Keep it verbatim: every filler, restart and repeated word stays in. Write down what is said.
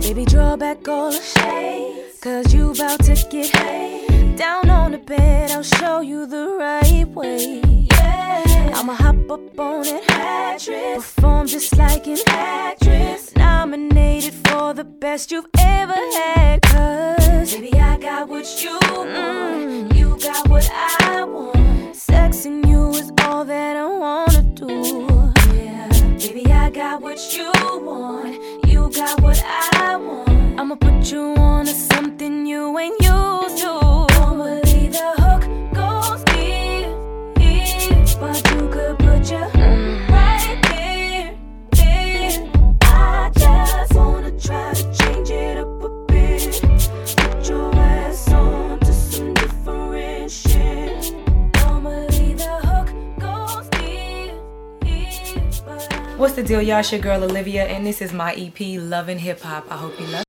Baby, draw back all the shades, cause you about to get paid. Down on the bed, I'll show you the right way. Yeah. I'ma hop up on it, actress, perform just like an actress, nominated for the best you've ever had. Cause baby, I got what you want, mm. you got what I want. Sexing you is all that I wanna do. Yeah, baby, I got what you want, you got what I want. I'ma put you on to something you ain't used to. Normally the hook goes here, here, but you could put your mm. right there, there. I just wanna try to change it up a bit. Put your ass on to some different shit. Normally the hook goes here, here, but I What's the deal, y'all? It's your girl Olivia, and this is my E P, Love and Hip Hop. I hope you love it.